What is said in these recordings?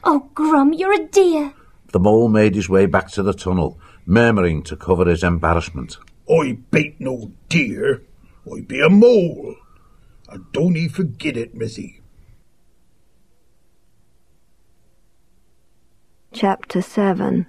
Oh, Grum, you're a dear. The mole made his way back to the tunnel, murmuring to cover his embarrassment. I bain't no deer. I be a mole. And don't 'ee forget it, missy. Chapter 7.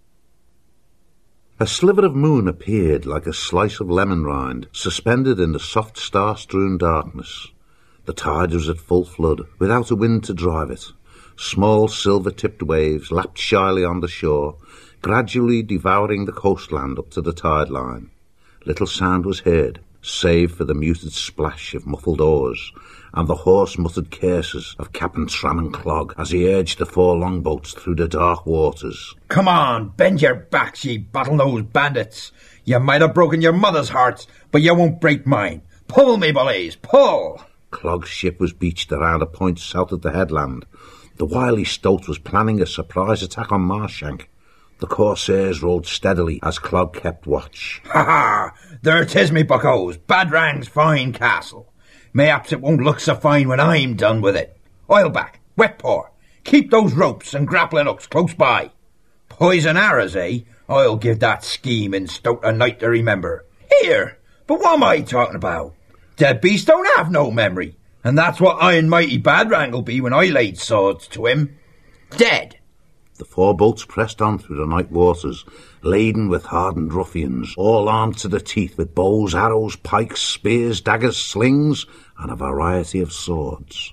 A sliver of moon appeared like a slice of lemon rind, suspended in the soft star-strewn darkness. The tide was at full flood, without a wind to drive it. Small silver-tipped waves lapped shyly on the shore, gradually devouring the coastland up to the tide line. Little sound was heard, save for the muted splash of muffled oars and the hoarse-muttered curses of Captain Tram and Clog as he urged the 4 longboats through the dark waters. Come on, bend your backs, ye bottle-nosed bandits. You might have broken your mother's hearts, but you won't break mine. Pull me, bullies, pull! Clog's ship was beached around a point south of the headland. The wily stoat was planning a surprise attack on Marshank. The corsairs rowed steadily as Clog kept watch. Ha-ha! There 'tis, me buckos. Badrang's fine castle. Mayhaps it won't look so fine when I'm done with it. Oil back, wet paw. Keep those ropes and grappling hooks close by. Poison arrows, eh? I'll give that scheme in Stoat a night to remember. Here, but what am I talking about? Dead beasts don't have no memory, and that's what Iron Mighty Badrangle be when I laid swords to him. Dead. The 4 boats pressed on through the night waters, laden with hardened ruffians, all armed to the teeth with bows, arrows, pikes, spears, daggers, slings, and a variety of swords.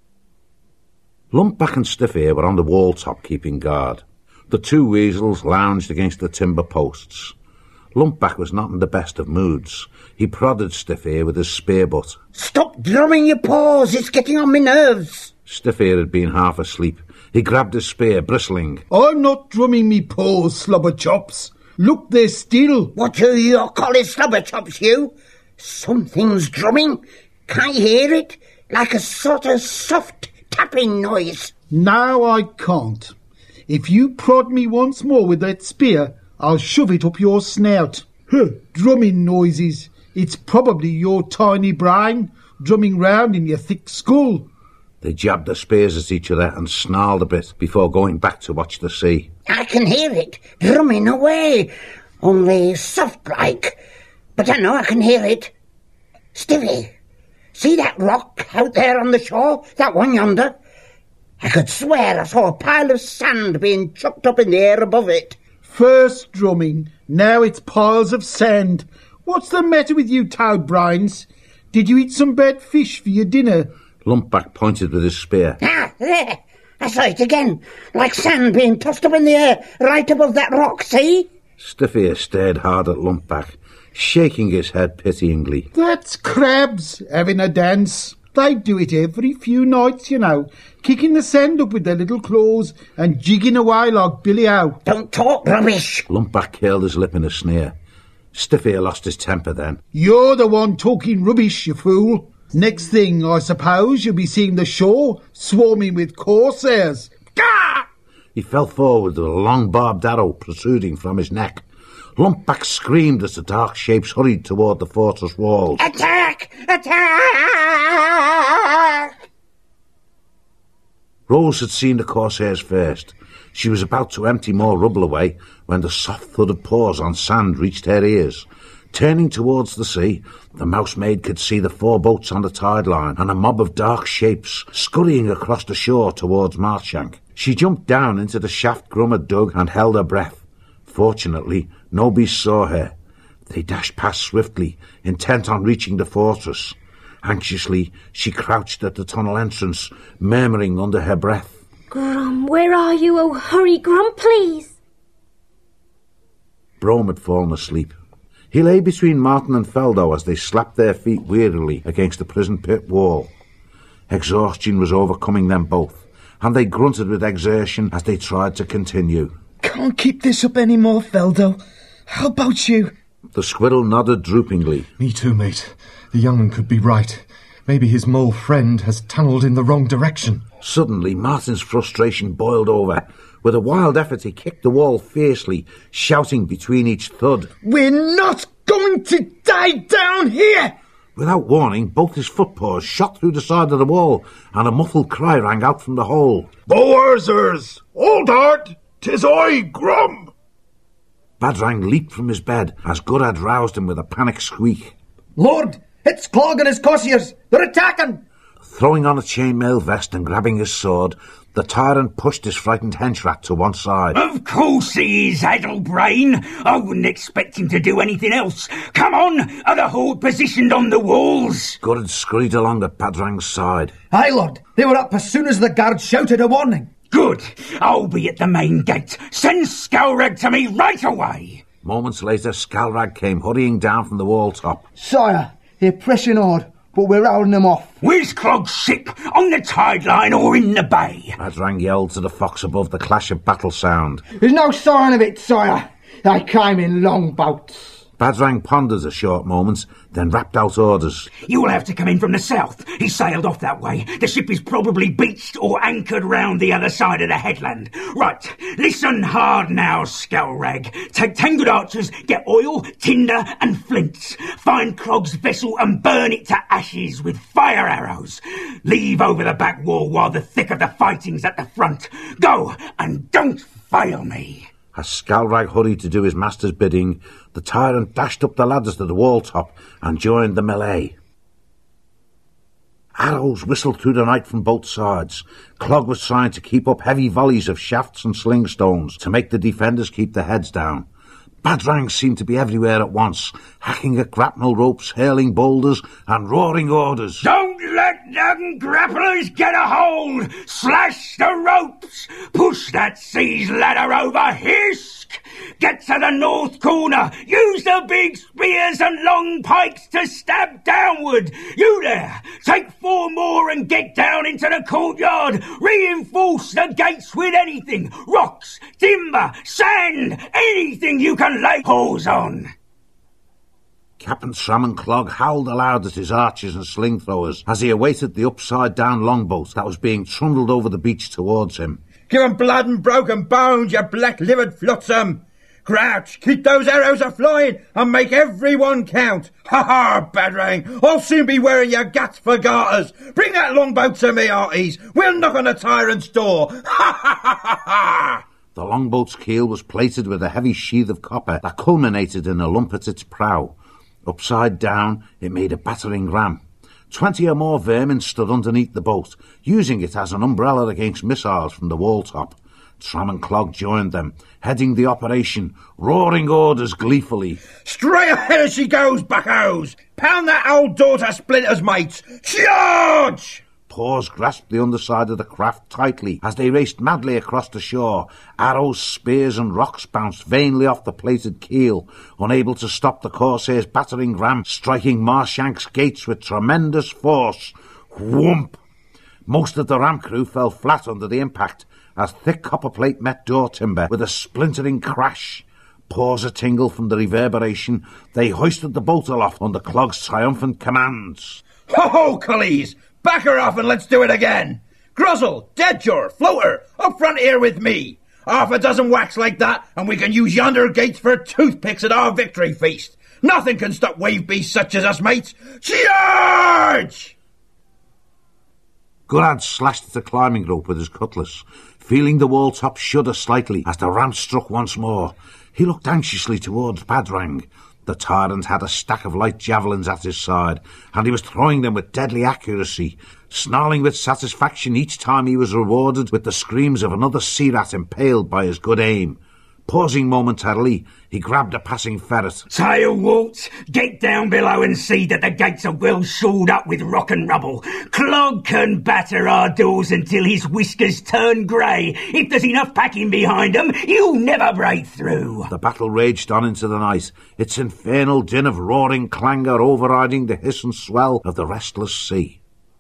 Lumpback and Stiff-Ear were on the wall top keeping guard. The 2 weasels lounged against the timber posts. Lumpback was not in the best of moods. He prodded Stiff-Ear with his spear butt. Stop drumming your paws, it's getting on my nerves. Stiff-Ear had been half asleep. He grabbed his spear, bristling. I'm not drumming me paws, slobber chops. Look, they're still. What do you call it, slobber chops, you? Something's drumming. Can you hear it? Like a sort of soft tapping noise. Now I can't. If you prod me once more with that spear, I'll shove it up your snout. Drumming noises. It's probably your tiny brain drumming round in your thick skull. They jabbed their spears at each other and snarled a bit before going back to watch the sea. I can hear it, drumming away, only soft-like. But I know I can hear it. Stiffy, see that rock out there on the shore, that one yonder? I could swear I saw a pile of sand being chucked up in the air above it. First drumming, now it's piles of sand. What's the matter with you, toad brains? Did you eat some bad fish for your dinner? Lumpback pointed with his spear. Ah, there! I saw it again, like sand being tossed up in the air, right above that rock, see? Stiff-Ear stared hard at Lumpback, shaking his head pityingly. That's crabs having a dance. They do it every few nights, you know, kicking the sand up with their little claws and jigging away like Billy O. Don't talk rubbish. Lumpback curled his lip in a sneer. Stiff-Ear lost his temper then. You're the one talking rubbish, you fool. Next thing, I suppose, you'll be seeing the shore swarming with corsairs. Gah! He fell forward with a long barbed arrow protruding from his neck. Lumpback screamed as the dark shapes hurried toward the fortress walls. Attack! Attack! Rose had seen the corsairs first. She was about to empty more rubble away when the soft thud of paws on sand reached her ears. Turning towards the sea, the mousemaid could see the 4 boats on the tide line and a mob of dark shapes scurrying across the shore towards Marshank. She jumped down into the shaft Grum had dug and held her breath. Fortunately, no beast saw her. They dashed past swiftly, intent on reaching the fortress. Anxiously, she crouched at the tunnel entrance, murmuring under her breath. Grum, where are you? Oh, hurry, Grum, please. Brome had fallen asleep. He lay between Martin and Feldo as they slapped their feet wearily against the prison pit wall. Exhaustion was overcoming them both, and they grunted with exertion as they tried to continue. Can't keep this up any more, Feldo. How about you? The squirrel nodded droopingly. Me too, mate. The young'un could be right. Maybe his mole friend has tunnelled in the wrong direction. Suddenly, Martin's frustration boiled over. With a wild effort, he kicked the wall fiercely, shouting between each thud. We're not going to die down here! Without warning, both his footpaws shot through the side of the wall, and a muffled cry rang out from the hole. "Boarzers! Hold hard! 'Tis I, Grum!" Badrang leaped from his bed as Gurad roused him with a panic squeak. "Lord, it's Clog and his courtiers! They're attacking!" Throwing on a chainmail vest and grabbing his sword, the tyrant pushed his frightened henchrat to one side. "Of course he is, Addlebrain. I wouldn't expect him to do anything else. Come on, are the horde positioned on the walls?" Gurad scurried along at Badrang's side. "Aye, Lord. They were up as soon as the guards shouted a warning." "Good. I'll be at the main gate. Send Skalrag to me right away." Moments later, Skalrag came hurrying down from the wall top. "Sire, they're pressing hard, but we're holding them off." "Where's Clog's ship? On the tide line or in the bay?" Badrang yelled to the fox above the clash of battle sound. "There's no sign of it, sire. They came in longboats." Badrang pondered a short moment, then rapped out orders. "You'll have to come in from the south. He sailed off that way. The ship is probably beached or anchored round the other side of the headland. Right, listen hard now, Skalrag. Take 10 good archers, get oil, tinder and flints. Find Clog's vessel and burn it to ashes with fire arrows. Leave over the back wall while the thick of the fighting's at the front. Go, and don't fail me." As Skalrag hurried to do his master's bidding, the tyrant dashed up the ladders to the wall top and joined the melee. Arrows whistled through the night from both sides. Clog was trying to keep up heavy volleys of shafts and sling stones to make the defenders keep their heads down. Badrang seemed to be everywhere at once, hacking at grapnel ropes, hurling boulders, and roaring orders. "Don't let them grapplers get a hold! Slash the ropes! Push that seas ladder over! Hisk! Get to the north corner! Use the big spears and long pikes to stab downward! You there! Take 4 more and get down into the courtyard! Reinforce the gates with anything! Rocks, timber, sand, anything you can lay paws on!" Captain Salmon Clog howled aloud at his archers and sling throwers as he awaited the upside-down longboat that was being trundled over the beach towards him. "Give 'em blood and broken bones, you black-livered flotsam! Crouch, keep those arrows a-flying and make every one count! Ha-ha, Badrang! I'll soon be wearing your guts for garters! Bring that longboat to me, hearties! We'll knock on the tyrant's door! Ha-ha-ha-ha-ha!" The longboat's keel was plated with a heavy sheath of copper that culminated in a lump at its prow. Upside down, it made a battering ram. 20 or more vermin stood underneath the boat, using it as an umbrella against missiles from the wall top. Tram and Clog joined them, heading the operation, roaring orders gleefully. "Straight ahead as she goes, buckos! Pound that old door to splinters, mates! Charge!" Paws grasped the underside of the craft tightly as they raced madly across the shore. Arrows, spears and rocks bounced vainly off the plated keel, unable to stop the Corsair's battering ram striking Marshank's gates with tremendous force. Whoomp! Most of the ram crew fell flat under the impact as thick copperplate met door timber with a splintering crash. Paws a-tingle from the reverberation, they hoisted the boat aloft under Clog's triumphant commands. "Ho-ho, cullies! Back her off and let's do it again! Gruzzle, Deadjaw, Floater, up front here with me! 1/2 a dozen whacks like that, and we can use yonder gates for toothpicks at our victory feast! Nothing can stop wave beasts such as us, mates! Charge!" Gurad slashed at the climbing rope with his cutlass, feeling the wall top shudder slightly as the ram struck once more. He looked anxiously towards Badrang. The tyrant had a stack of light javelins at his side, and he was throwing them with deadly accuracy, snarling with satisfaction each time he was rewarded with the screams of another sea rat impaled by his good aim. Pausing momentarily, he grabbed a passing ferret. "Tailwaltz, get down below and see that the gates are well shored up with rock and rubble. Clog can batter our doors until his whiskers turn grey. If there's enough packing behind him, he'll never break through." The battle raged on into the night, its infernal din of roaring clangour overriding the hiss and swell of the restless sea.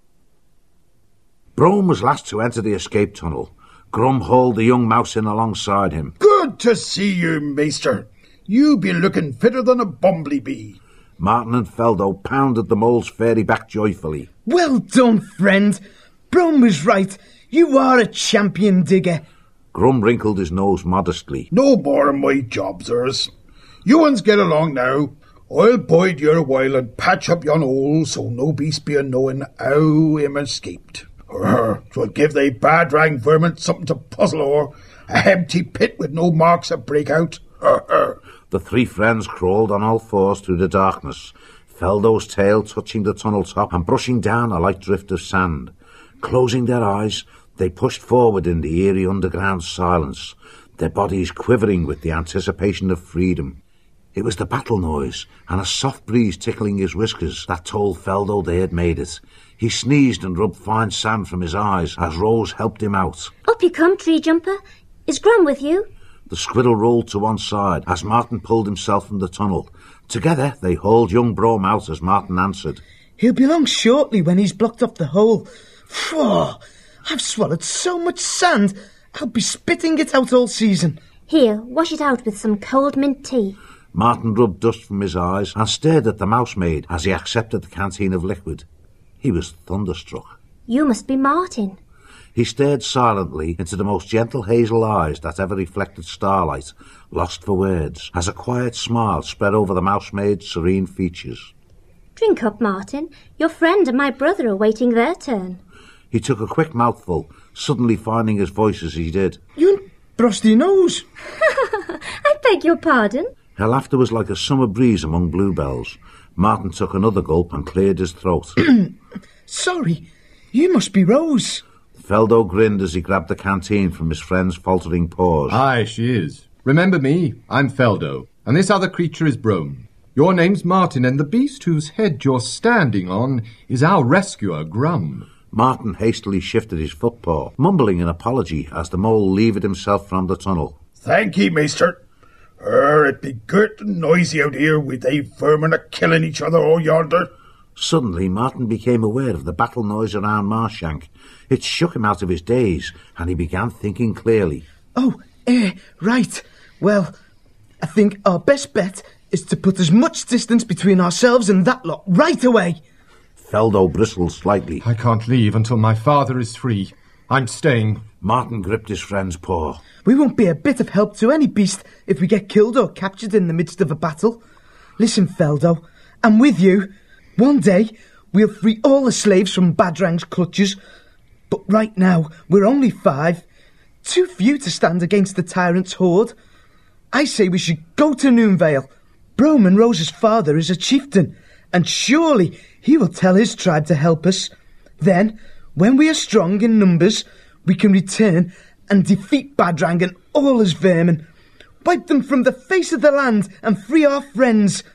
Brome was last to enter the escape tunnel. Grum hauled the young mouse in alongside him. "Good to see you, maester. You be looking fitter than a bumblebee." Martin and Feldo pounded the mole's fairy back joyfully. "Well done, friend. Brum was right. You are a champion digger." Grum wrinkled his nose modestly. "No more of my job, sirs. You uns get along now. I'll bide here a while and patch up yon hole so no beast be a knowing how him escaped. 'Twill give they Badrang vermin something to puzzle o'er, a empty pit with no marks to break out. The three friends crawled on all fours through the darkness, Feldo's tail touching the tunnel top and brushing down a light drift of sand. Closing their eyes, they pushed forward in the eerie underground silence, their bodies quivering with the anticipation of freedom. It was the battle noise, and a soft breeze tickling his whiskers, that told Feldo they had made it. He sneezed and rubbed fine sand from his eyes as Rose helped him out. Up you come, Tree Jumper. Is Grum with you? The squirrel rolled to one side as Martin pulled himself from the tunnel. Together they hauled young Brome out as Martin answered. He'll be along shortly when he's blocked off the hole. Phew, I've swallowed so much sand, I'll be spitting it out all season. Here, wash it out with some cold mint tea. Martin rubbed dust from his eyes and stared at the mousemaid as he accepted the canteen of liquid. He was thunderstruck. You must be Martin. He stared silently into the most gentle hazel eyes that ever reflected starlight, lost for words, as a quiet smile spread over the mousemaid's serene features. Drink up, Martin. Your friend and my brother are waiting their turn. He took a quick mouthful, suddenly finding his voice as he did. You brusty nose. I beg your pardon. Her laughter was like a summer breeze among bluebells. Martin took another gulp and cleared his throat. Sorry, you must be Rose. Feldo grinned as he grabbed the canteen from his friend's faltering paws. Aye, she is. Remember me, I'm Feldo, and this other creature is Brome. Your name's Martin, and the beast whose head you're standing on is our rescuer, Grum. Martin hastily shifted his footpaw, mumbling an apology as the mole levered himself from the tunnel. Thank ye, Maester. It be girt and noisy out here with they vermin a-killing each other all yonder. Suddenly, Martin became aware of the battle noise around Marshank. It shook him out of his daze, and he began thinking clearly. Oh, right. Well, I think our best bet is to put as much distance between ourselves and that lot right away. Feldo bristled slightly. I can't leave until my father is free. I'm staying. Martin gripped his friend's paw. We won't be a bit of help to any beast if we get killed or captured in the midst of a battle. Listen, Feldo, I'm with you. One day, we'll free all the slaves from Badrang's clutches. But right now, we're only 5. Too few to stand against the tyrant's horde. I say we should go to Noonvale. Brome and Rose's father is a chieftain, and surely he will tell his tribe to help us. Then, when we are strong in numbers, we can return and defeat Badrang and all his vermin. Wipe them from the face of the land and free our friends.